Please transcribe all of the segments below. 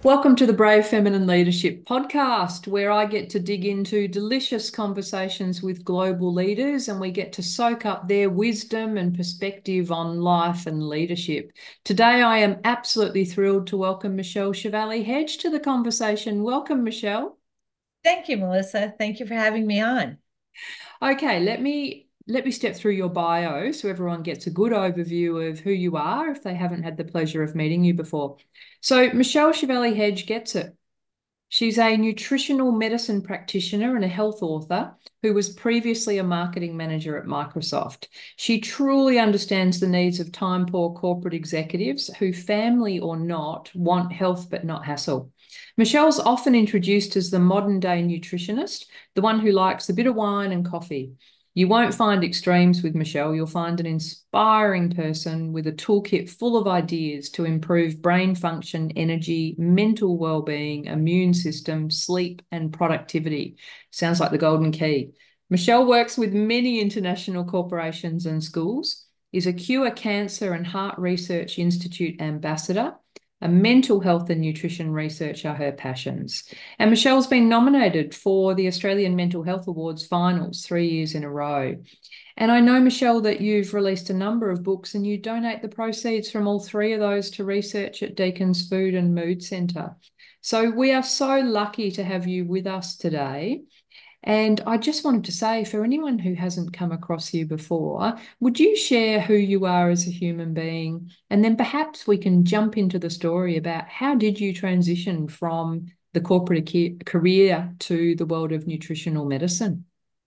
Welcome to the Brave Feminine Leadership Podcast, where I get to dig into delicious conversations with global leaders and we get to soak up their wisdom and perspective on life and leadership. Today, I am absolutely thrilled to welcome Michelle Chevalley-Hedge to the conversation. Welcome, Michelle. Thank you, Melissa. Thank you for having me on. Okay, let me step through your bio so everyone gets a good overview of who you are if they haven't had the pleasure of meeting you before. So, Michelle Chevalley-Hedge gets it. She's a nutritional medicine practitioner and a health author who was previously a marketing manager at Microsoft. She truly understands the needs of time-poor corporate executives who, family or not, want health but not hassle. Michelle's often introduced as the modern-day nutritionist, the one who likes a bit of wine and coffee. You won't find extremes with Michelle. You'll find an inspiring person with a toolkit full of ideas to improve brain function, energy, mental well-being, immune system, sleep, and productivity. Sounds like the golden key. Michelle works with many international corporations and schools, is a Cure Cancer and Heart Research Institute ambassador. A mental health and nutrition research are her passions. And Michelle's been nominated for the Australian Mental Health Awards finals 3 years in a row. And I know, Michelle, that you've released a number of books and you donate the proceeds from all three of those to research at Deacon's Food and Mood Centre. So we are so lucky to have you with us today. And I just wanted to say, for anyone who hasn't come across you before, would you share who you are as a human being? And then perhaps we can jump into the story about how did you transition from the corporate career to the world of nutritional medicine?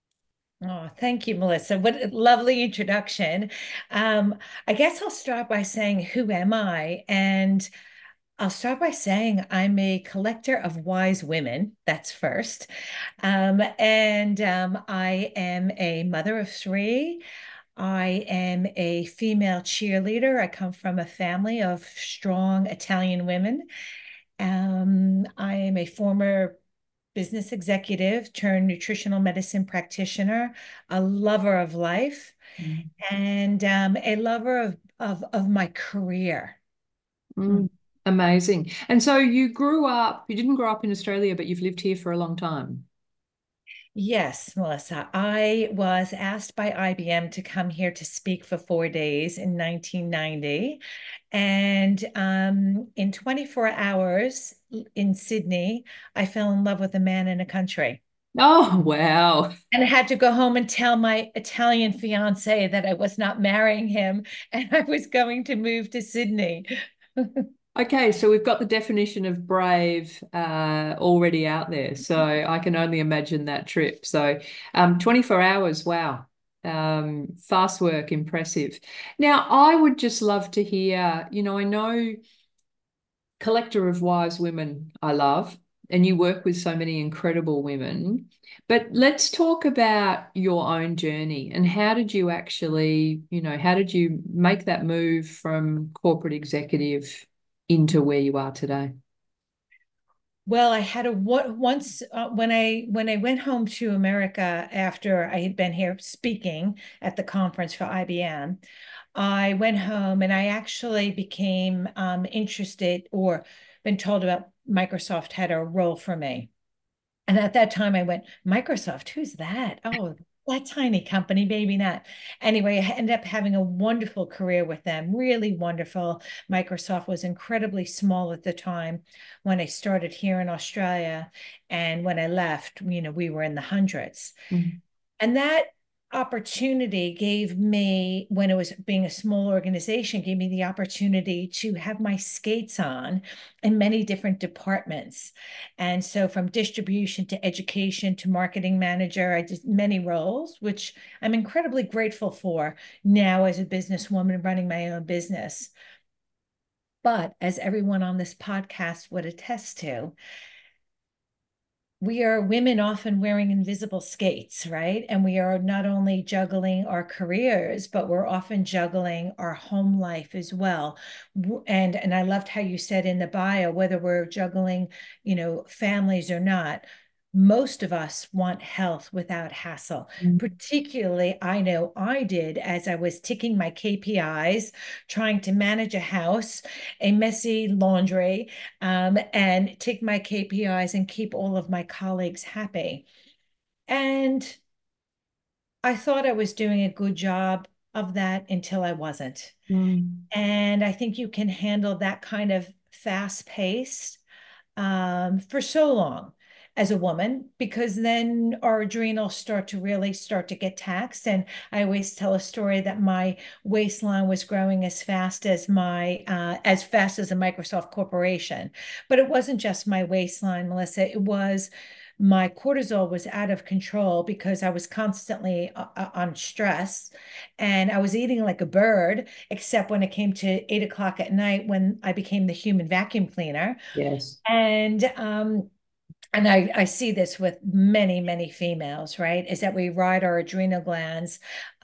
Oh, thank you, Melissa. What a lovely introduction. I guess I'll start by saying, who am I? And I'll start by saying I'm a collector of wise women. That's first. I am a mother of three. I am a female cheerleader. I come from a family of strong Italian women. I am a former business executive turned nutritional medicine practitioner, a lover of life, and a lover of my career. Mm. Mm, amazing. And so you didn't grow up in Australia, but you've lived here for a long time. Yes, Melissa. I was asked by IBM to come here to speak for 4 days in 1990. And in 24 hours in Sydney, I fell in love with a man in a country. Oh, wow. And I had to go home and tell my Italian fiance that I was not marrying him and I was going to move to Sydney. Okay, so we've got the definition of brave already out there. So I can only imagine that trip. So 24 hours, wow. Fast work, impressive. Now, I would just love to hear, I know Collector of Wise Women, I love, and you work with so many incredible women. But let's talk about your own journey and how did you actually, how did you make that move from corporate executive into where you are today? Well, I had a once when I went home to America after I had been here speaking at the conference for IBM. I went home and I actually became interested or been told about Microsoft had a role for me. And at that time, I went, Microsoft, who's that? Oh, that tiny company, maybe not. Anyway, I ended up having a wonderful career with them, really wonderful. Microsoft was incredibly small at the time when I started here in Australia. And when I left, we were in the hundreds. Mm. And that opportunity gave me, when it was being a small organization, gave me the opportunity to have my skates on in many different departments. And so from distribution to education to marketing manager, I did many roles, which I'm incredibly grateful for now as a businesswoman running my own business. But as everyone on this podcast would attest to, we are women often wearing invisible skates, right? And we are not only juggling our careers, but we're often juggling our home life as well. And I loved how you said in the bio, whether we're juggling, families or not, most of us want health without hassle. Mm. Particularly, I know I did as I was ticking my KPIs, trying to manage a house, a messy laundry, and tick my KPIs and keep all of my colleagues happy. And I thought I was doing a good job of that until I wasn't. Mm. And I think you can handle that kind of fast pace for so long as a woman, because then our adrenals start to get taxed. And I always tell a story that my waistline was growing as fast as a Microsoft corporation. But it wasn't just my waistline, Melissa. It was my cortisol was out of control because I was constantly on stress, and I was eating like a bird, except when it came to 8 o'clock at night when I became the human vacuum cleaner. Yes. And I see this with many, many females, right? Is that we ride our adrenal glands,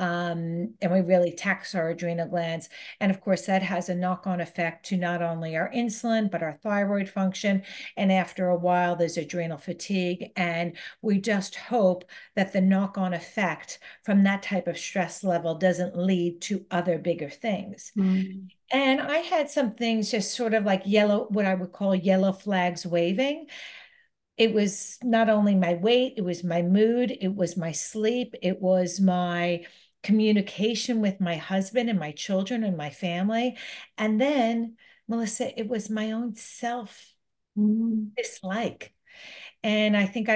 and we really tax our adrenal glands. And of course, that has a knock-on effect to not only our insulin, but our thyroid function. And after a while, there's adrenal fatigue. And we just hope that the knock-on effect from that type of stress level doesn't lead to other bigger things. Mm. And I had some things just sort of like yellow, what I would call yellow flags waving. It was not only my weight, it was my mood, it was my sleep, it was my communication with my husband and my children and my family. And then, Melissa, it was my own self Mm. dislike. And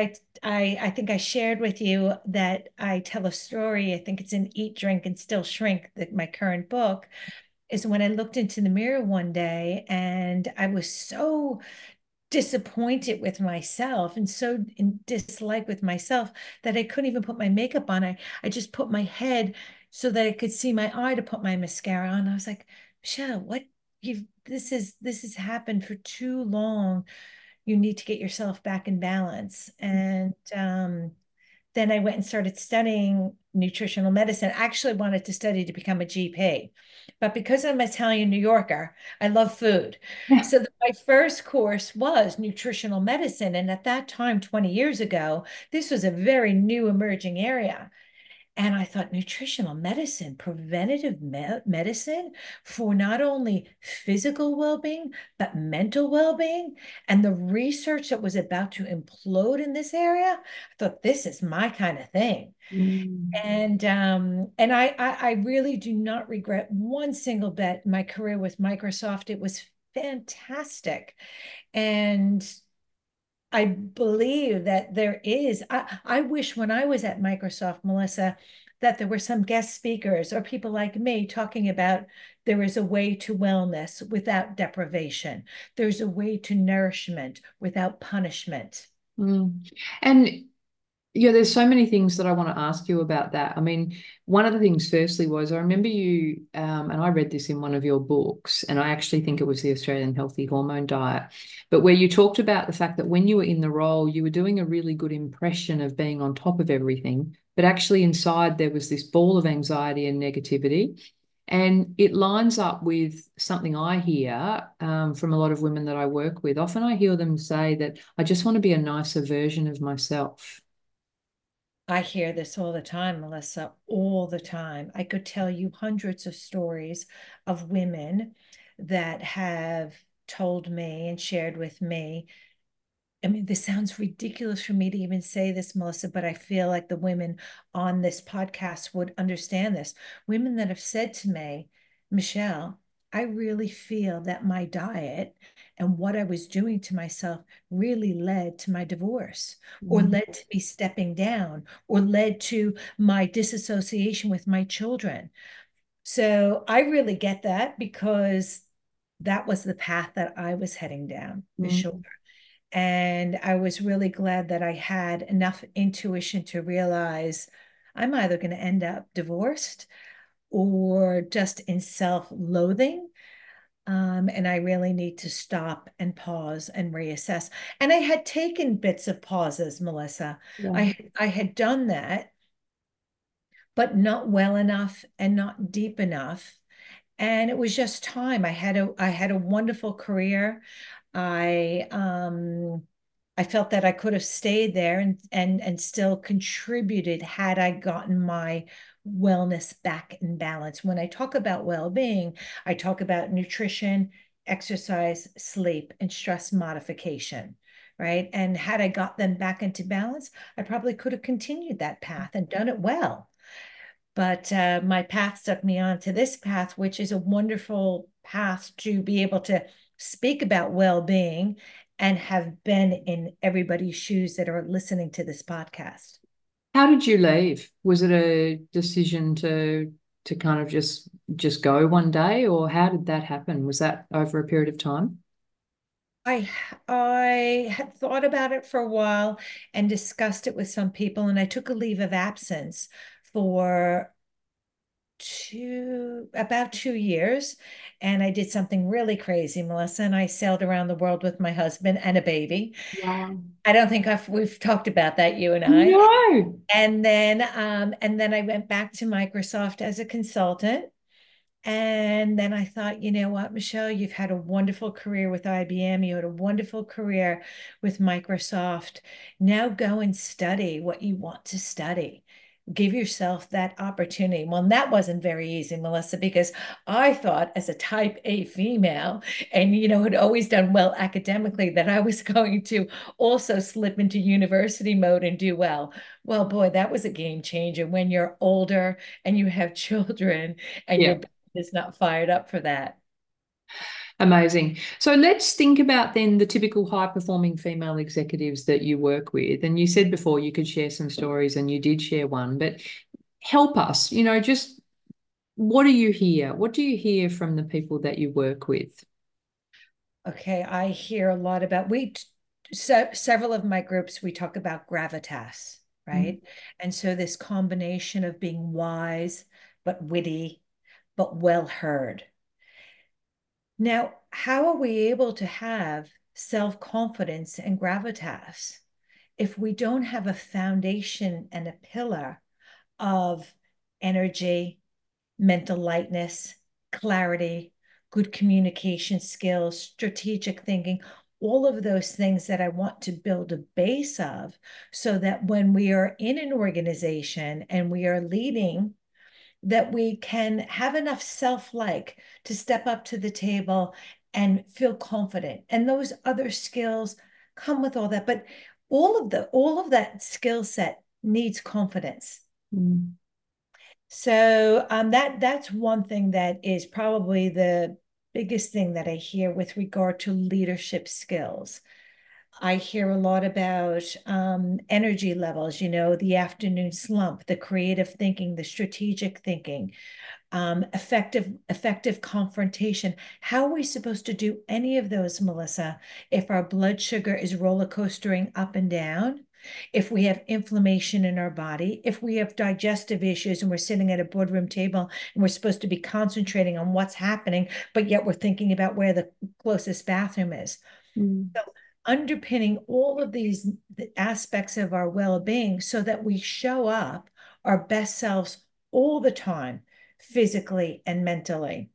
I think I shared with you that I tell a story. I think it's in Eat, Drink, and Still Shrink, that my current book is when I looked into the mirror one day and I was so disappointed with myself and so in dislike with myself that I couldn't even put my makeup on. I just put my head so that I could see my eye to put my mascara on. I was like, Michelle, what you've this has happened for too long. You need to get yourself back in balance. And then I went and started studying nutritional medicine. I actually wanted to study to become a GP, but because I'm an Italian New Yorker, I love food. So my first course was nutritional medicine. And at that time, 20 years ago, this was a very new emerging area. And I thought nutritional medicine, preventative medicine for not only physical well-being, but mental well-being, and the research that was about to implode in this area. I thought this is my kind of thing. Mm. And I really do not regret one single bit my career with Microsoft. It was fantastic. And I believe that there is. I wish when I was at Microsoft, Melissa, that there were some guest speakers or people like me talking about there is a way to wellness without deprivation. There's a way to nourishment without punishment. Mm. And yeah, there's so many things that I want to ask you about that. I mean, one of the things, firstly, was I remember you, and I read this in one of your books, and I actually think it was the Australian Healthy Hormone Diet, but where you talked about the fact that when you were in the role, you were doing a really good impression of being on top of everything, but actually inside there was this ball of anxiety and negativity. And it lines up with something I hear from a lot of women that I work with. Often I hear them say that I just want to be a nicer version of myself. I hear this all the time, Melissa, all the time. I could tell you hundreds of stories of women that have told me and shared with me. I mean, this sounds ridiculous for me to even say this, Melissa, but I feel like the women on this podcast would understand this. Women that have said to me, Michelle, I really feel that my diet and what I was doing to myself really led to my divorce, or Mm. led to me stepping down, or led to my disassociation with my children. So I really get that because that was the path that I was heading down, for sure. Mm. And I was really glad that I had enough intuition to realize I'm either going to end up divorced or just in self-loathing. And I really need to stop and pause and reassess. And I had taken bits of pauses, Melissa. Yeah. I had done that, but not well enough and not deep enough. And it was just time. I had a wonderful career. I I felt that I could have stayed there and still contributed had I gotten my wellness back in balance. When I talk about well-being, I talk about nutrition, exercise, sleep, and stress modification, right? And had I got them back into balance, I probably could have continued that path and done it well. But my path took me on to this path, which is a wonderful path to be able to speak about well-being and have been in everybody's shoes that are listening to this podcast. How did you leave? Was it a decision to kind of just go one day, or how did that happen? Was that over a period of time? I I had thought about it for a while and discussed it with some people, and I took a leave of absence for about 2 years, and I did something really crazy, Melissa, and I sailed around the world with my husband and a baby. Wow. I don't think we've talked about that, you and I. No. And then I went back to Microsoft as a consultant. And then I thought, you know what, Michelle, you've had a wonderful career with IBM. You had a wonderful career with Microsoft. Now go and study what you want to study. Give yourself that opportunity. Well, that wasn't very easy, Melissa, because I thought as a type A female, and had always done well academically, that I was going to also slip into university mode and do well. Well, boy, that was a game changer when you're older and you have children and Yeah. your is not fired up for that. Amazing. So let's think about then the typical high performing female executives that you work with. And you said before you could share some stories, and you did share one, but help us, just what do you hear? What do you hear from the people that you work with? Okay, I hear a lot about several of my groups, we talk about gravitas, Mm. right? And so this combination of being wise but witty but well heard. Now, how are we able to have self-confidence and gravitas if we don't have a foundation and a pillar of energy, mental lightness, clarity, good communication skills, strategic thinking, all of those things that I want to build a base of, so that when we are in an organization and we are leading, that we can have enough self-like to step up to the table and feel confident. And those other skills come with all that, but all of that skill set needs confidence. Mm. So that's one thing that is probably the biggest thing that I hear with regard to leadership skills. I hear a lot about energy levels, the afternoon slump, the creative thinking, the strategic thinking, effective confrontation. How are we supposed to do any of those, Melissa, if our blood sugar is roller coastering up and down? If we have inflammation in our body, if we have digestive issues and we're sitting at a boardroom table and we're supposed to be concentrating on what's happening, but yet we're thinking about where the closest bathroom is. Mm. So underpinning all of these aspects of our well-being so that we show up our best selves all the time, physically and mentally.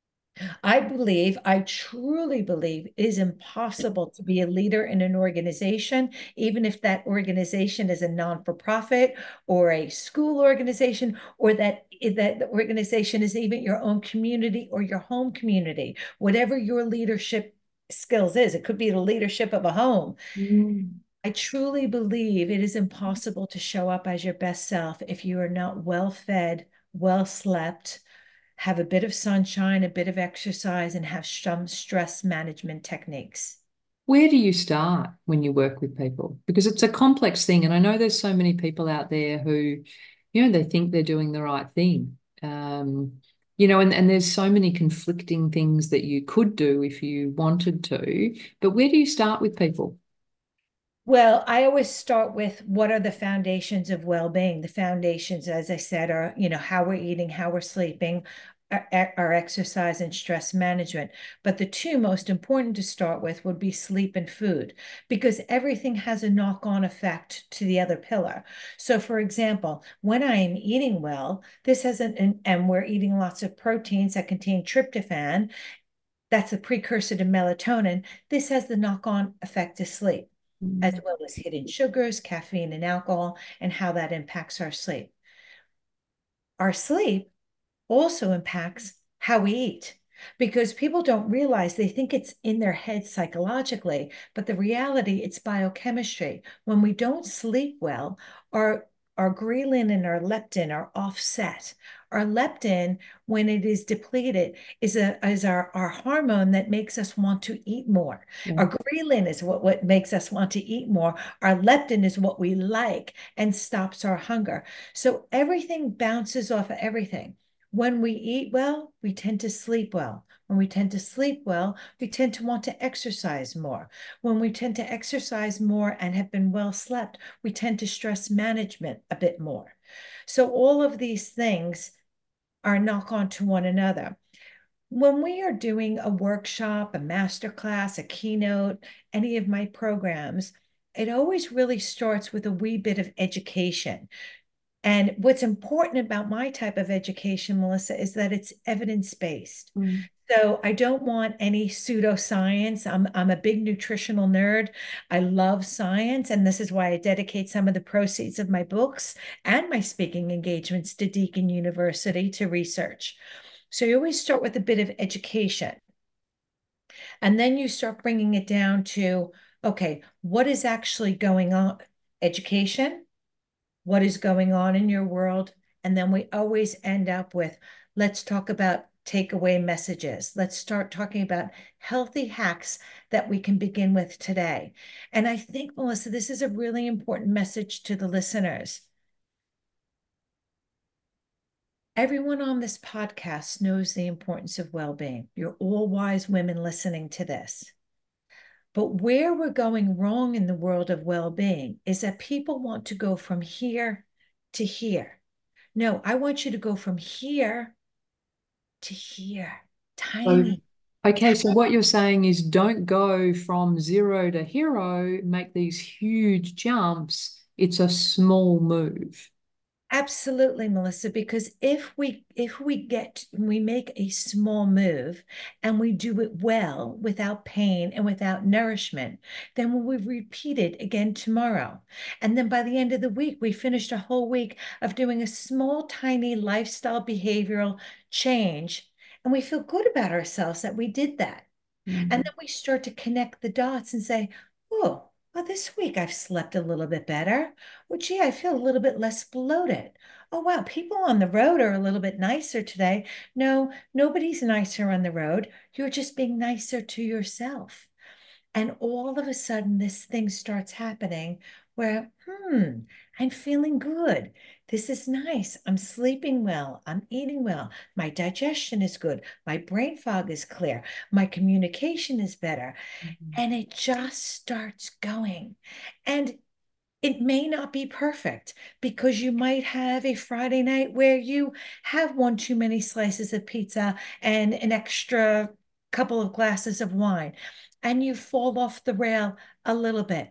I truly believe it is impossible to be a leader in an organization, even if that organization is a non-for-profit or a school organization, or that the organization is even your own community or your home community. Whatever your leadership skills is, it could be the leadership of a home. Mm. I truly believe it is impossible to show up as your best self if you are not well fed, well slept, have a bit of sunshine, a bit of exercise, and have some stress management techniques. Where do you start when you work with people? Because it's a complex thing. And I know there's so many people out there who, they think they're doing the right thing. And there's so many conflicting things that you could do if you wanted to. But where do you start with people? Well, I always start with what are the foundations of well-being? The foundations, as I said, are, how we're eating, how we're sleeping, our exercise and stress management. But the two most important to start with would be sleep and food, because everything has a knock-on effect to the other pillar. So for example, when I am eating well, this has and we're eating lots of proteins that contain tryptophan, that's a precursor to melatonin. This has the knock-on effect to sleep. as Mm. well as hidden sugars, caffeine, and alcohol, and how that impacts our sleep. Our sleep also impacts how we eat because people don't realize they think it's in their head psychologically, but the reality, it's biochemistry. When we don't sleep well, our ghrelin and our leptin are offset. Our leptin, when it is depleted, is our hormone that makes us want to eat more. Yeah. Our ghrelin is what makes us want to eat more. Our leptin is what we like and stops our hunger. So everything bounces off of everything. When we eat well, we tend to sleep well. When we tend to sleep well, we tend to want to exercise more. When we tend to exercise more and have been well slept, we tend to stress management a bit more. So all of these things are knock on to one another. When we are doing a workshop, a master class, a keynote, any of my programs, it always really starts with a wee bit of education. And what's important about my type of education, Melissa, is that it's evidence-based. Mm. So I don't want any pseudoscience. I'm a big nutritional nerd. I love science, and this is why I dedicate some of the proceeds of my books and my speaking engagements to Deakin University to research. So you always start with a bit of education, and then you start bringing it down to, okay, what is actually going on? Education, what is going on in your world. And then we always end up with, let's talk about takeaway messages. Let's start talking about healthy hacks that we can begin with today. And I think, Melissa, this is a really important message to the listeners. Everyone on this podcast knows the importance of well-being. You're all wise women listening to this. But where we're going wrong in the world of well-being is that people want to go from here to here. No, I want you to go from here to here. So, Tiny. okay, so what you're saying is don't go from zero to hero, make these huge jumps. It's a small move. Absolutely, Melissa, because we make a small move and we do it well without pain and without nourishment, then we repeat it again tomorrow. And then by the end of the week, we finished a whole week of doing a small, tiny lifestyle behavioral change. And we feel good about ourselves that we did that. And Mm. then we start to connect the dots and say, oh, well, this week I've slept a little bit better. Well, gee, I feel a little bit less bloated. Oh, wow, people on the road are a little bit nicer today. No, nobody's nicer on the road. You're just being nicer to yourself. And all of a sudden, this thing starts happening where, I'm feeling good. This is nice. I'm sleeping well. I'm eating well. My digestion is good. My brain fog is clear. My communication is better. Mm. And it just starts going. And it may not be perfect because you might have a Friday night where you have one too many slices of pizza and an extra couple of glasses of wine, and you fall off the rail a little bit.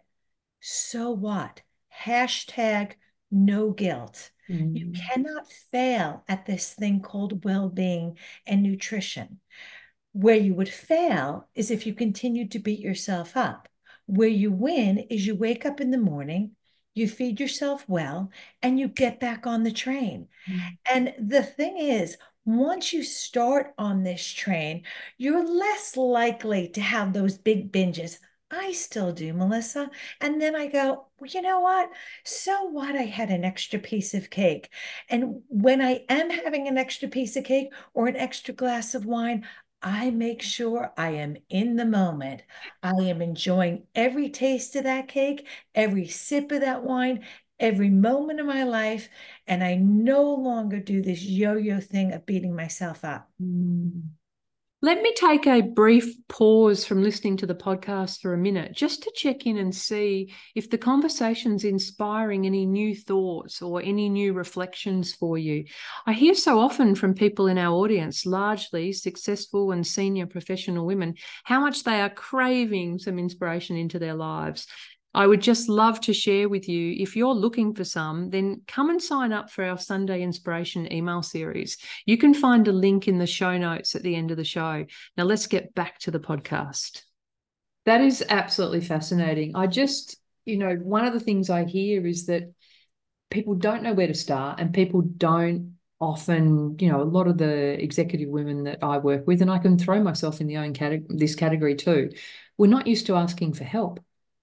So what? Hashtag no guilt. You Mm. cannot fail at this thing called well-being and nutrition. Where you would fail is if you continue to beat yourself up. Where you win is you wake up in the morning, you feed yourself well, and you get back on the train. Mm. And the thing is, once you start on this train, you're less likely to have those big binges. I still do, Melissa. And then I go, well, you know what? So what? I had an extra piece of cake. And when I am having an extra piece of cake or an extra glass of wine, I make sure I am in the moment. I am enjoying every taste of that cake, every sip of that wine, every moment of my life. And I no longer do this yo-yo thing of beating myself up. Mm. Let me take a brief pause from listening to the podcast for a minute just to check in and see if the conversation's inspiring any new thoughts or any new reflections for you. I hear so often from people in our audience, largely successful and senior professional women, how much they are craving some inspiration into their lives. I would just love to share with you. If you're looking for some, then come and sign up for our Sunday Inspiration email series. You can find a link in the show notes at the end of the show. Now let's get back to the podcast. That is absolutely fascinating. I just one of the things I hear is that people don't know where to start, and people don't often, a lot of the executive women that I work with, and I can throw myself in this category too, we're not used to asking for help.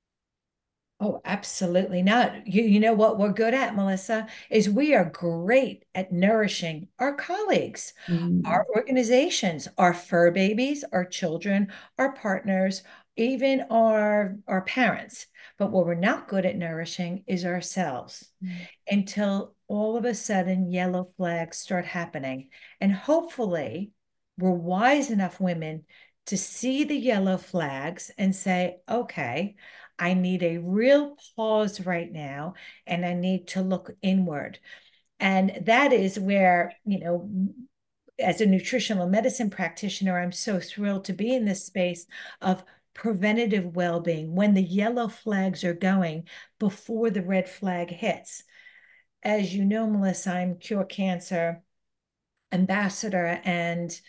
Oh, absolutely not. You know what we're good at, Melissa, is we are great at nourishing our colleagues, Mm, our organizations, our fur babies, our children, our partners, even our parents. But what we're not good at nourishing is ourselves mm, until all of a sudden yellow flags start happening. And hopefully, we're wise enough women to see the yellow flags and say, okay, I need a real pause right now, and I need to look inward. And that is where, as a nutritional medicine practitioner, I'm so thrilled to be in this space of preventative well-being when the yellow flags are going before the red flag hits. As you know, Melissa, I'm Cure Cancer ambassador, and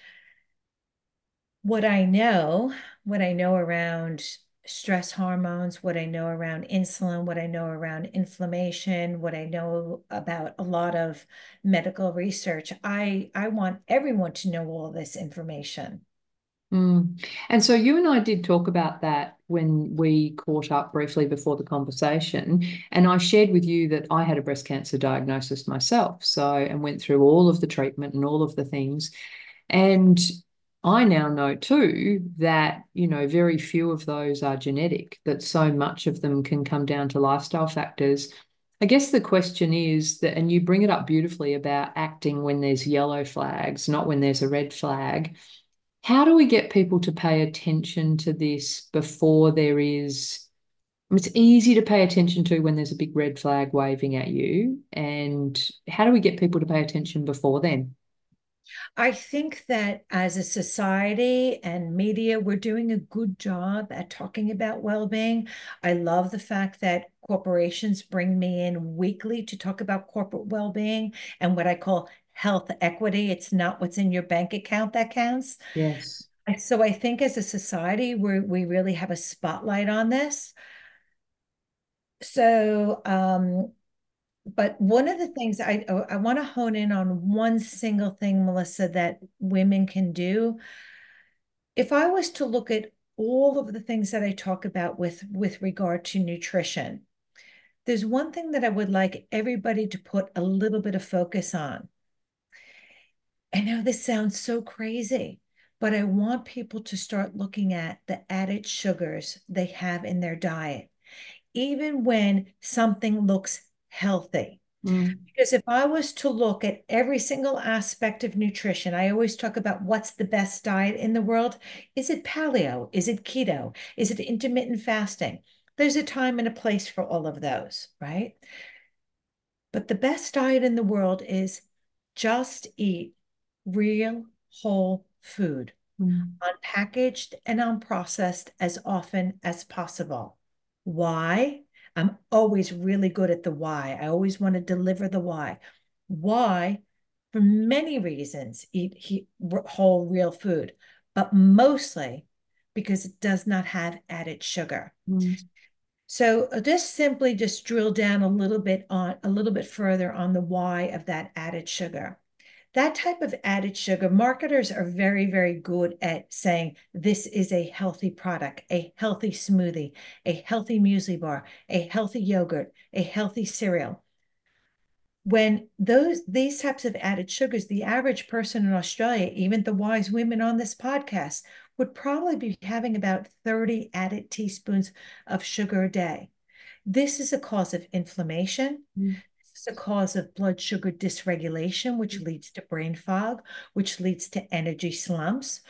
what I know, what I know around stress hormones, what I know around insulin, what I know around inflammation, what I know about a lot of medical research, I want everyone to know all this information. mm. And so you and I did talk about that when we caught up briefly before the conversation. And I shared with you that I had a breast cancer diagnosis myself. So, and went through all of the treatment and all of the things. And I now know too that, very few of those are genetic, that so much of them can come down to lifestyle factors. I guess the question is that, and you bring it up beautifully about acting when there's yellow flags, not when there's a red flag. How do we get people to pay attention to this before there is? It's easy to pay attention to when there's a big red flag waving at you. And how do we get people to pay attention before then? I think that as a society and media, we're doing a good job at talking about well-being. I love the fact that corporations bring me in weekly to talk about corporate well-being and what I call health equity. It's not what's in your bank account that counts. Yes. So I think as a society, we really have a spotlight on this. So, but one of the things I want to hone in on one single thing, Melissa, that women can do. If I was to look at all of the things that I talk about with regard to nutrition, there's one thing that I would like everybody to put a little bit of focus on. I know this sounds so crazy, but I want people to start looking at the added sugars they have in their diet, even when something looks healthy. Mm, Because if I was to look at every single aspect of nutrition, I always talk about what's the best diet in the world. Is it paleo? Is it keto? Is it intermittent fasting? There's a time and a place for all of those, right? But the best diet in the world is just eat real whole food, mm, unpackaged and unprocessed as often as possible. Why? I'm always really good at the why. I always want to deliver the why. Why? For many reasons, eat whole real food, but mostly because it does not have added sugar. mm, So just drill down a little bit further on the why of that added sugar. That type of added sugar, marketers are very, very good at saying this is a healthy product, a healthy smoothie, a healthy muesli bar, a healthy yogurt, a healthy cereal. When these types of added sugars, the average person in Australia, even the wise women on this podcast, would probably be having about 30 added teaspoons of sugar a day. This is a cause of inflammation. mm, This is a cause of blood sugar dysregulation, which leads to brain fog, which leads to energy slumps,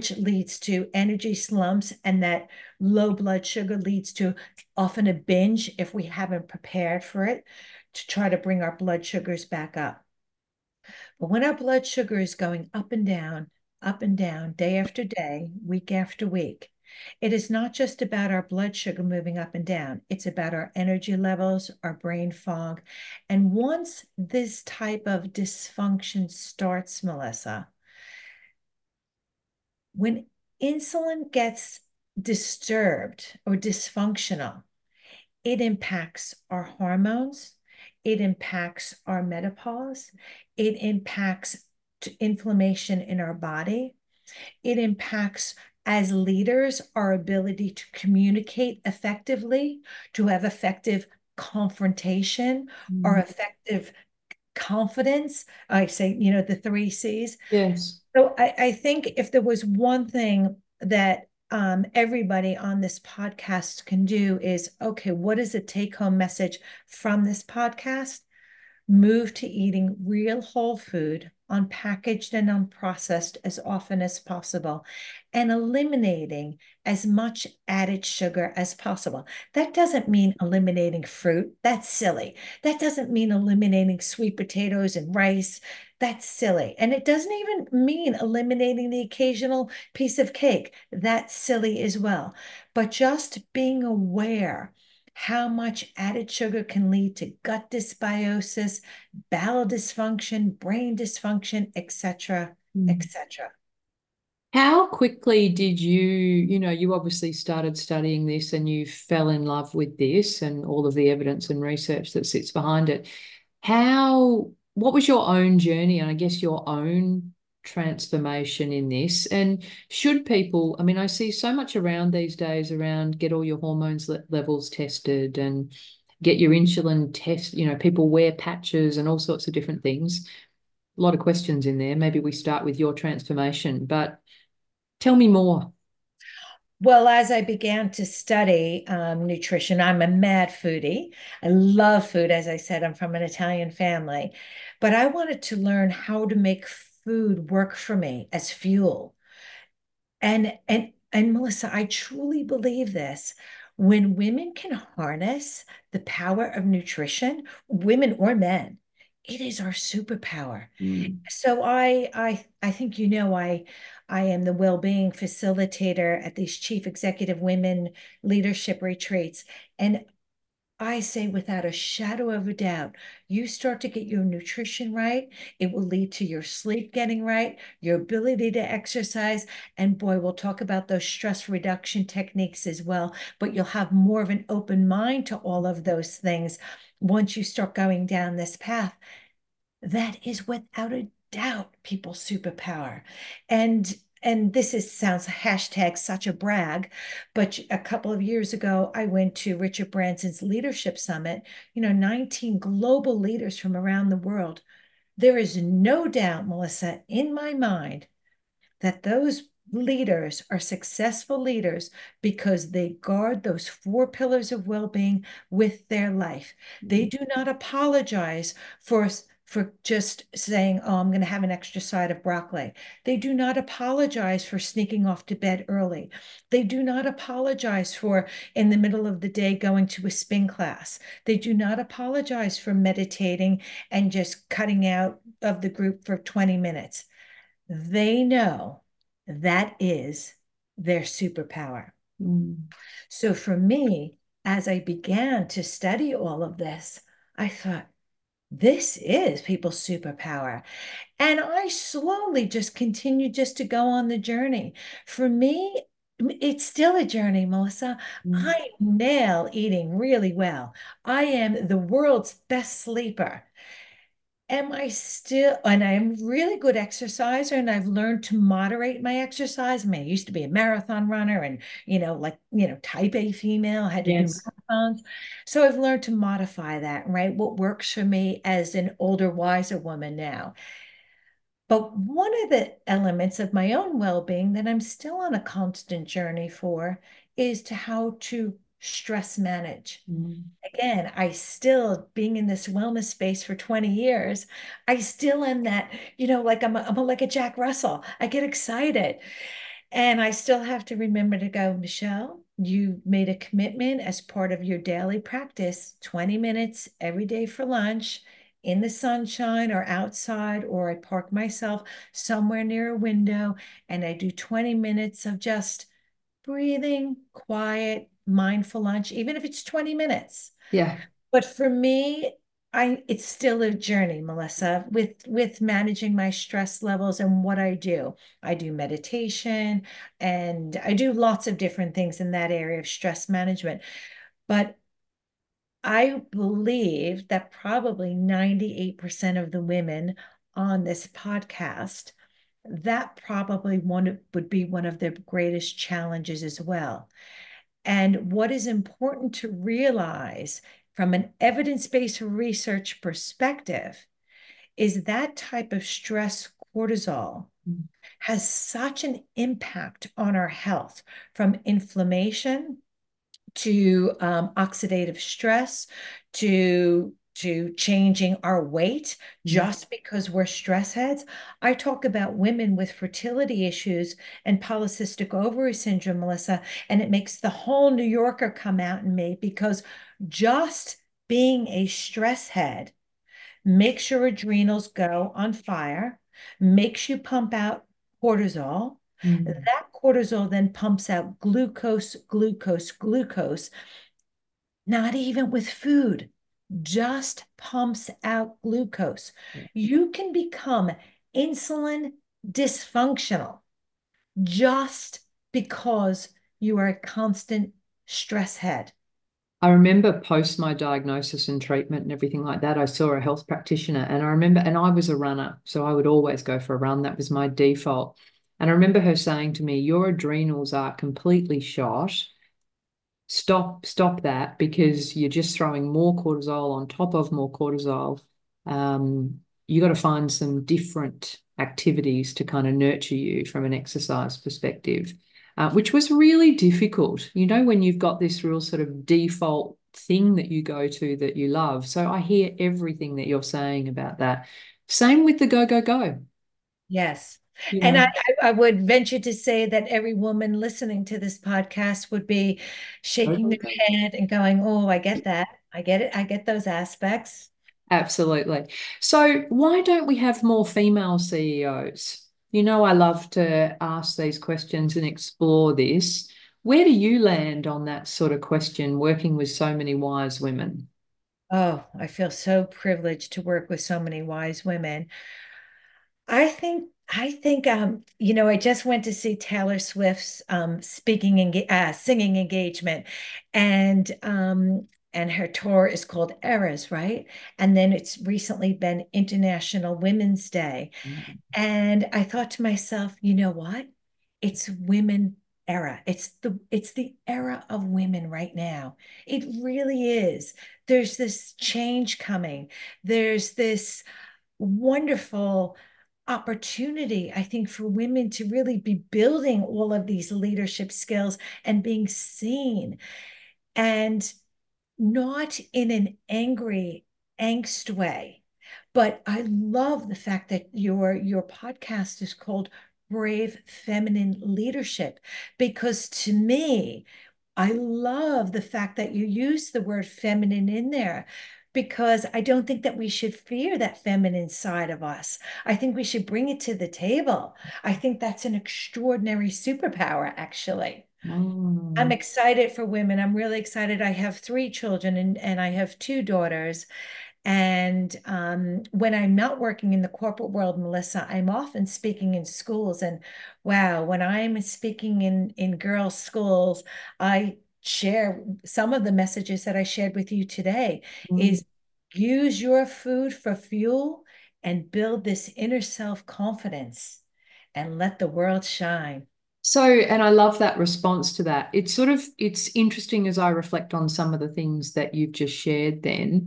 and that low blood sugar leads to often a binge if we haven't prepared for it to try to bring our blood sugars back up. But when our blood sugar is going up and down, day after day, week after week, it is not just about our blood sugar moving up and down. It's about our energy levels, our brain fog. And once this type of dysfunction starts, Melissa, when insulin gets disturbed or dysfunctional, it impacts our hormones, it impacts our menopause, it impacts inflammation in our body, it impacts as leaders our ability to communicate effectively, to have effective confrontation or Mm. effective confidence. I say, the three C's. Yes. So I think if there was one thing that everybody on this podcast can do is, okay, what is the take home message from this podcast? Move to eating real whole food, unpackaged and unprocessed as often as possible, and eliminating as much added sugar as possible. That doesn't mean eliminating fruit. That's silly. That doesn't mean eliminating sweet potatoes and rice. That's silly. And it doesn't even mean eliminating the occasional piece of cake. That's silly as well. But just being aware how much added sugar can lead to gut dysbiosis, bowel dysfunction, brain dysfunction, etc., Mm. etc. How quickly did you obviously started studying this and you fell in love with this and all of the evidence and research that sits behind it. What was your own journey and I guess your own transformation in this? And should people, I mean, I see so much around these days around get all your hormones levels tested and get your insulin test, people wear patches and all sorts of different things. A lot of questions in there. Maybe we start with your transformation, but tell me more. Well, as I began to study nutrition, I'm a mad foodie. I love food. As I said, I'm from an Italian family, but I wanted to learn how to make food work for me as fuel. And Melissa, I truly believe this. When women can harness the power of nutrition, women or men, it is our superpower. Mm. So I think I am the well-being facilitator at these chief executive women leadership retreats. And I say without a shadow of a doubt, you start to get your nutrition right, it will lead to your sleep getting right, your ability to exercise, and boy, we'll talk about those stress reduction techniques as well, but you'll have more of an open mind to all of those things once you start going down this path. That is without a doubt people's superpower. And this is sounds hashtag such a brag, but a couple of years ago, I went to Richard Branson's Leadership Summit, 19 global leaders from around the world. There is no doubt, Melissa, in my mind that those leaders are successful leaders because they guard those four pillars of well-being with their life. They do not apologize for just saying, "Oh, I'm going to have an extra side of broccoli." They do not apologize for sneaking off to bed early. They do not apologize for in the middle of the day going to a spin class. They do not apologize for meditating and just cutting out of the group for 20 minutes. They know that is their superpower. Mm. So for me, as I began to study all of this, I thought, this is people's superpower. And I slowly just continued just to go on the journey. For me, it's still a journey, Melissa. Mm. I nail eating really well. I am the world's best sleeper. Am I still, and I'm really good exerciser, and I've learned to moderate my exercise. I mean, I used to be a marathon runner and, type A female, had to do Yes. marathons. So I've learned to modify that, right? What works for me as an older, wiser woman now. But one of the elements of my own well-being that I'm still on a constant journey for is to how to stress manage. Mm. Again, I still, being in this wellness space for 20 years, I still am that, like like a Jack Russell. I get excited. And I still have to remember to go, Michelle, you made a commitment as part of your daily practice, 20 minutes every day for lunch in the sunshine or outside, or I park myself somewhere near a window and I do 20 minutes of just breathing, quiet, mindful lunch, even if it's 20 minutes. Yeah. But for me, it's still a journey, Melissa, with managing my stress levels and what I do. I do meditation and I do lots of different things in that area of stress management. But I believe that probably 98% of the women on this podcast, that probably would be one of their greatest challenges as well. And what is important to realize from an evidence-based research perspective is that type of stress, cortisol, has such an impact on our health, from inflammation to oxidative stress to changing our weight just because we're stress heads. I talk about women with fertility issues and polycystic ovary syndrome, Melissa, and it makes the whole New Yorker come out in me because just being a stress head makes your adrenals go on fire, makes you pump out cortisol. Mm. That cortisol then pumps out glucose, glucose, glucose, not even with food, just pumps out glucose. Yeah. You can become insulin dysfunctional just because you are a constant stress head. I remember post my diagnosis and treatment and everything like that, I saw a health practitioner, and I remember, and I was a runner, so I would always go for a run. That was my default. And I remember her saying to me, your adrenals are completely shot. Stop that, because you're just throwing more cortisol on top of more cortisol. You got to find some different activities to kind of nurture you from an exercise perspective, which was really difficult, when you've got this real sort of default thing that you go to that you love. So I hear everything that you're saying about that. Same with the go, go, go, Yes. you And know. I would venture to say that every woman listening to this podcast would be Go, shaking go, their go. head and going, oh, I get that. I get it. I get those aspects. Absolutely. So why don't we have more female CEOs? I love to ask these questions and explore this. Where do you land on that sort of question, working with so many wise women? Oh, I feel so privileged to work with so many wise women. I just went to see Taylor Swift's singing engagement, and her tour is called Eras, right? And then it's recently been International Women's Day. And I thought to myself, you know what? It's women era. It's the era of women right now. It really is. There's this change coming. There's this wonderful opportunity, I think, for women to really be building all of these leadership skills and being seen, and not in an angry, angst way. But I love the fact that your podcast is called Brave Feminine Leadership, because to me, I love the fact that you use the word feminine in there, because I don't think that we should fear that feminine side of us. I think we should bring it to the table. I think that's an extraordinary superpower, actually. I'm Mm. excited for women. I'm really excited. I have three children, and I have two daughters. And when I'm not working in the corporate world, Melissa, I'm often speaking in schools. And wow, when I'm speaking in girls' schools, I share some of the messages that I shared with you today Mm. is use your food for fuel and build this inner self-confidence and let the world shine. So, and I love that response to that. It's interesting as I reflect on some of the things that you've just shared then.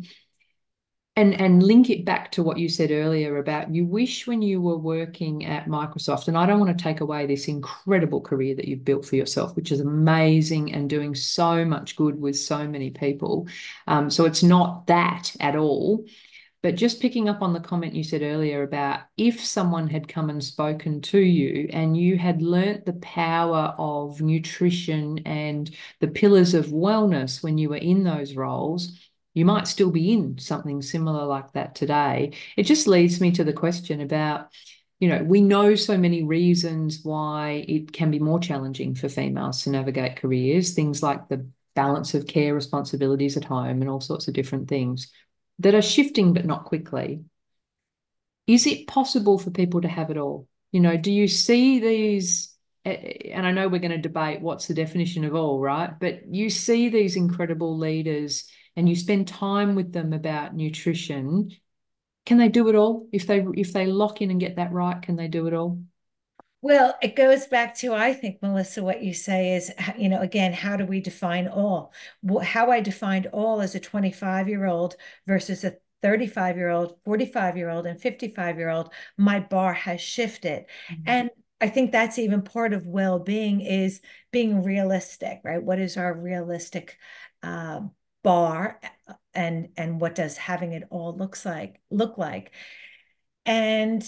And link it back to what you said earlier about you wish when you were working at Microsoft, and I don't want to take away this incredible career that you've built for yourself, which is amazing and doing so much good with so many people. So it's not that at all. But just picking up on the comment you said earlier about if someone had come and spoken to you and you had learnt the power of nutrition and the pillars of wellness when you were in those roles, you might still be in something similar like that today. It just leads me to the question about, we know so many reasons why it can be more challenging for females to navigate careers, things like the balance of care responsibilities at home and all sorts of different things that are shifting but not quickly. Is it possible for people to have it all? Do you see these? And I know we're going to debate what's the definition of all, right? But you see these incredible leaders and you spend time with them about nutrition, can they do it all? If they lock in and get that right, can they do it all? Well, it goes back to, I think, Melissa, what you say is, again, how do we define all? How I defined all as a 25-year-old versus a 35-year-old, 45-year-old, and 55-year-old, my bar has shifted. Mm. And I think that's even part of well-being is being realistic, right? What is our realistic uh, bar, and what does having it all look like? And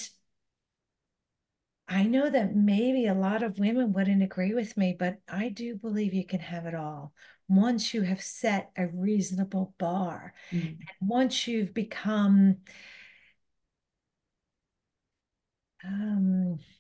I know that maybe a lot of women wouldn't agree with me, but I do believe you can have it all once you have set a reasonable bar. Mm. Once you've become, um,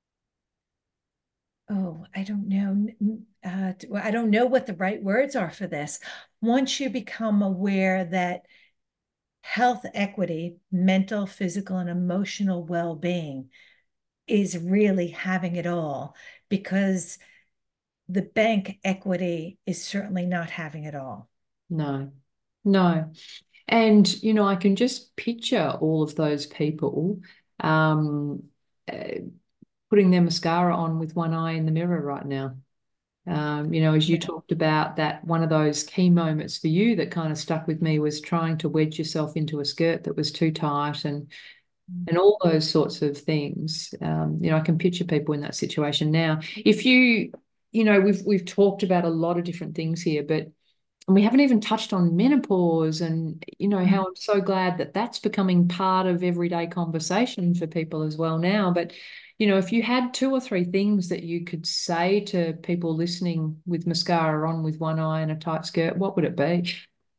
oh, I don't know. I don't know what the right words are for this. Once you become aware that health equity, mental, physical, and emotional well-being is really having it all, because the bank equity is certainly not having it all. No, no. And, I can just picture all of those people um, uh, putting their mascara on with one eye in the mirror right now. As you Yeah. talked about, that one of those key moments for you that kind of stuck with me was trying to wedge yourself into a skirt that was too tight, and all those sorts of things. I can picture people in that situation now. If we've talked about a lot of different things here, but and we haven't even touched on menopause, and how I'm so glad that that's becoming part of everyday conversation for people as well now. But if you had two or three things that you could say to people listening with mascara on with one eye and a tight skirt, what would it be?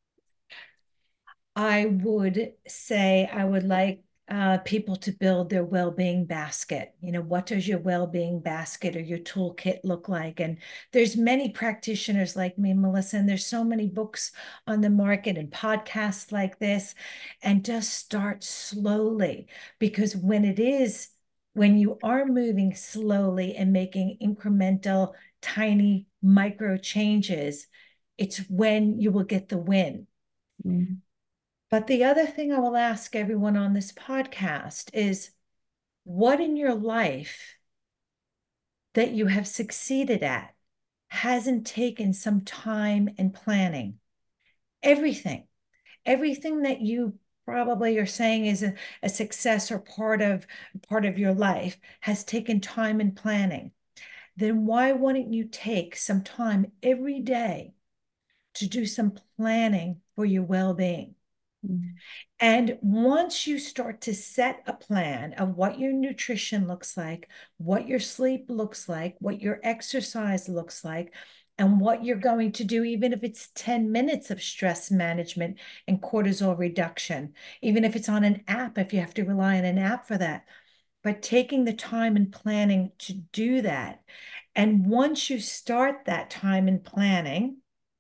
I would say I would like people to build their well-being basket. What does your well-being basket or your toolkit look like? And there's many practitioners like me, Melissa, and there's so many books on the market and podcasts like this. And just start slowly, because when you are moving slowly and making incremental, tiny micro changes, it's when you will get the win. Mm. But the other thing I will ask everyone on this podcast is, what in your life that you have succeeded at hasn't taken some time and planning? Everything, everything that you probably are saying is a success or part of your life has taken time and planning. Then why wouldn't you take some time every day to do some planning for your well-being? Mm. And once you start to set a plan of what your nutrition looks like, what your sleep looks like, what your exercise looks like, and what you're going to do, even if it's 10 minutes of stress management and cortisol reduction, even if it's on an app, if you have to rely on an app for that, but taking the time and planning to do that. And once you start that time and planning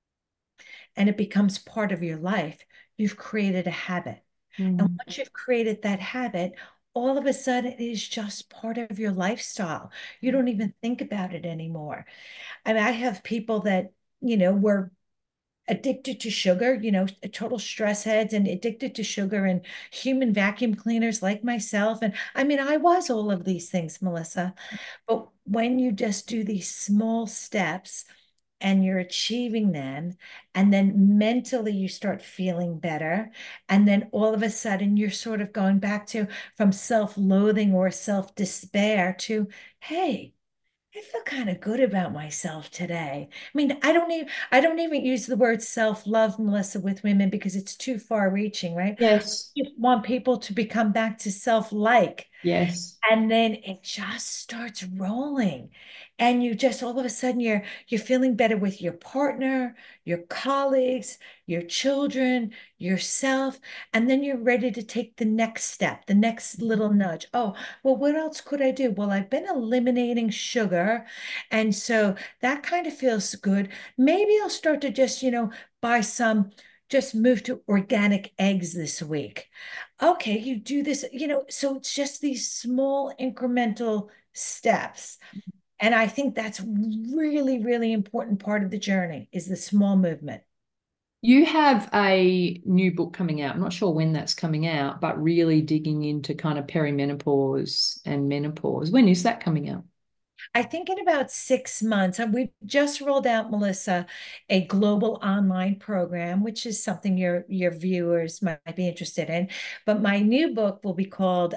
and it becomes part of your life, you've created a habit. And Mm. once you've created that habit, all of a sudden it is just part of your lifestyle. You don't even think about it anymore. I mean, I have people that, were addicted to sugar, total stress heads and addicted to sugar and human vacuum cleaners like myself. And I mean, I was all of these things, Melissa. But when you just do these small steps, and you're achieving them, and then mentally you start feeling better, and then all of a sudden you're sort of going back to from self-loathing or self-despair to, hey, I feel kind of good about myself today. I mean, I don't even use the word self-love, Melissa, with women, because it's too far reaching, right? Yes, You want people to become back to self-like, yes. and then it just starts rolling, and you just all of a sudden you're feeling better with your partner, your colleagues, your children, yourself. And then you're ready to take the next step, the next little nudge. Oh, well, what else could I do? Well, I've been eliminating sugar, and so that kind of feels good. Maybe I'll start to just buy some, just move to organic eggs this week. Okay, you do this, so it's just these small incremental steps. And I think that's really, really important part of the journey is the small movement. You have a new book coming out. I'm not sure when that's coming out, but really digging into kind of perimenopause and menopause. When is that coming out? I think in about 6 months, and we've just rolled out, Melissa, a global online program, which is something your viewers might be interested in. But my new book will be called,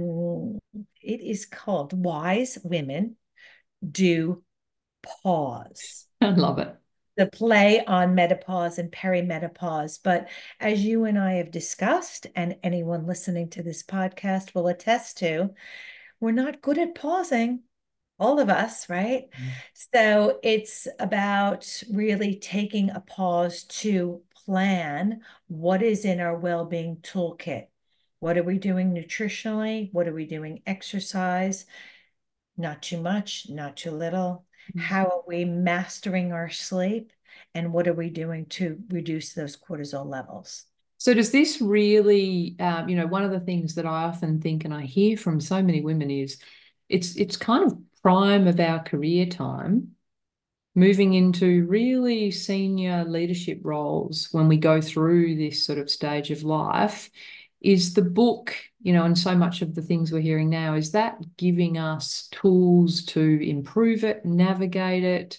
it is called Wise Women Do Pause. I love it. The play on menopause and perimenopause. But as you and I have discussed, and anyone listening to this podcast will attest to, we're not good at pausing, all of us, right? So it's about really taking a pause to plan what is in our well-being toolkit. What are we doing nutritionally? What are we doing exercise? Not too much, not too little. How are we mastering our sleep? And what are we doing to reduce those cortisol levels? So does this really, one of the things that I often think and I hear from so many women is it's kind of prime of our career time, moving into really senior leadership roles when we go through this sort of stage of life. Is the book, and so much of the things we're hearing now, is that giving us tools to improve it, navigate it?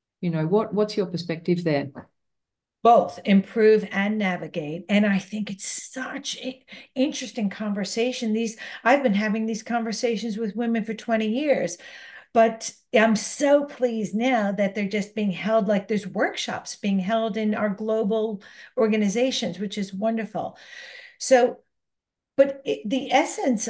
What's your perspective there? Both improve and navigate. And I think it's such an interesting conversation. I've been having these conversations with women for 20 years, but I'm so pleased now that they're just being held, like there's workshops being held in our global organizations, which is wonderful. So, but the essence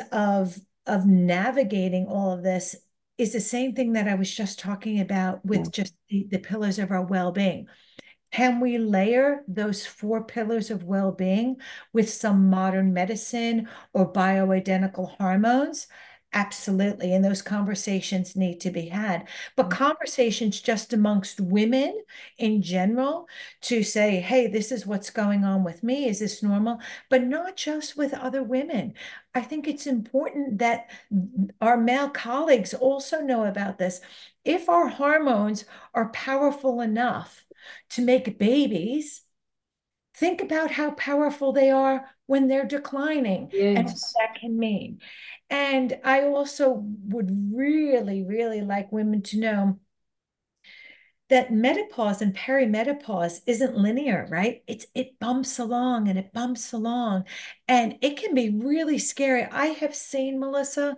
of navigating all of this is the same thing that I was just talking about Yeah. with just the pillars of our well-being. Can we layer those four pillars of well-being with some modern medicine or bioidentical hormones? Absolutely. And those conversations need to be had. But conversations just amongst women in general to say, hey, this is what's going on with me. Is this normal? But not just with other women. I think it's important that our male colleagues also know about this. If our hormones are powerful enough to make babies, think about how powerful they are when they're declining and what Yes. that can mean. And I also would really, really like women to know that menopause and perimenopause isn't linear, right? It bumps along and it bumps along, and it can be really scary. I have seen, Melissa,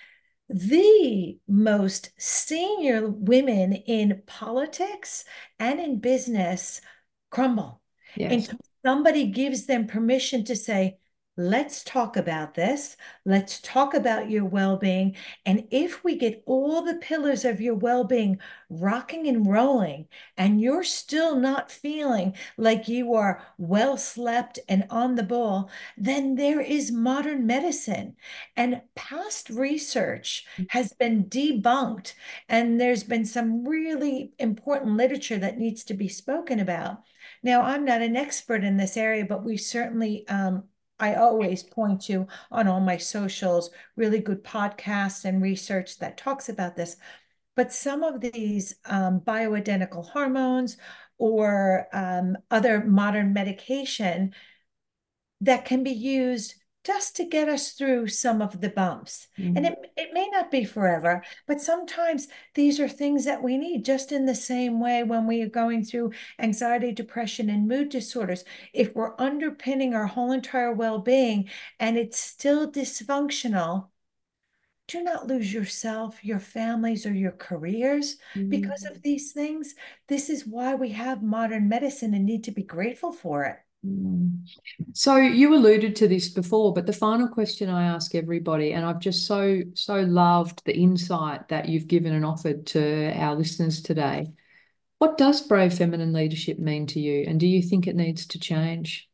the most senior women in politics and in business crumble Yes. until somebody gives them permission to say, let's talk about this. Let's talk about your well being. And if we get all the pillars of your well being rocking and rolling, and you're still not feeling like you are well slept and on the ball, then there is modern medicine. And past research has been debunked, and there's been some really important literature that needs to be spoken about. Now, I'm not an expert in this area, but we certainly, I always point to on all my socials, really good podcasts and research that talks about this. But some of these bioidentical hormones or other modern medication that can be used just to get us through some of the bumps. And Mm. it may not be forever, but sometimes these are things that we need, just in the same way when we are going through anxiety, depression, and mood disorders. If we're underpinning our whole entire well-being and it's still dysfunctional, do not lose yourself, your families, or your careers because Mm. of these things. This is why we have modern medicine and need to be grateful for it. Mm. So you alluded to this before, but the final question I ask everybody, and I've just so loved the insight that you've given and offered to our listeners today. What does brave feminine leadership mean to you, and do you think it needs to change?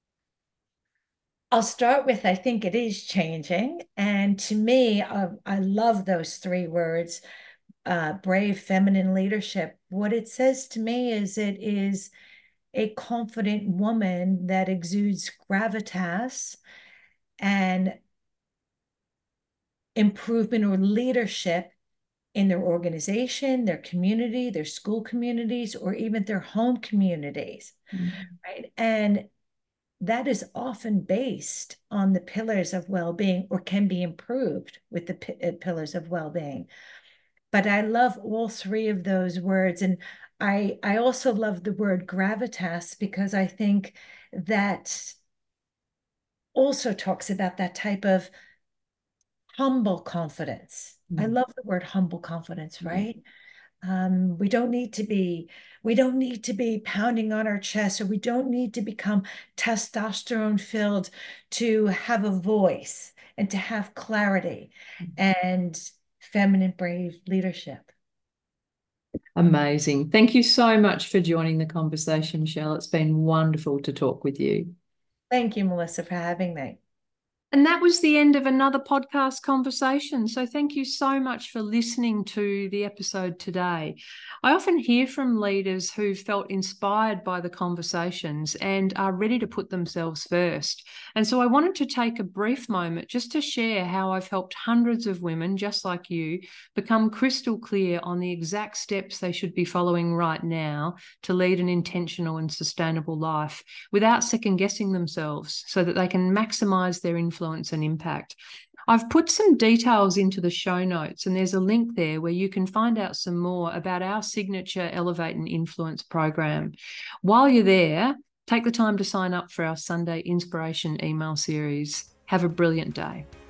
I'll start with I think it is changing. And to me, I love those three words, brave feminine leadership. What it says to me is it is a confident woman that exudes gravitas and improvement or leadership in their organization, their community, their school communities, or even their home communities, right? And that is often based on the pillars of well-being, or can be improved with the pillars of well-being. But I love all three of those words. And I also love the word gravitas, because I think that also talks about that type of humble confidence. I love the word humble confidence, right? We don't need to be pounding on our chest, or we don't need to become testosterone filled to have a voice and to have clarity and feminine brave leadership. Amazing. Thank you so much for joining the conversation, Michelle. It's been wonderful to talk with you. Thank you, Melissa, for having me. And that was the end of another podcast conversation. So thank you so much for listening to the episode today. I often hear from leaders who felt inspired by the conversations and are ready to put themselves first. And so I wanted to take a brief moment just to share how I've helped hundreds of women just like you become crystal clear on the exact steps they should be following right now to lead an intentional and sustainable life without second guessing themselves, so that they can maximize their influence and impact. I've put some details into the show notes, and there's a link there where you can find out some more about our signature Elevate and Influence program. While you're there, take the time to sign up for our Sunday Inspiration email series. Have a brilliant day.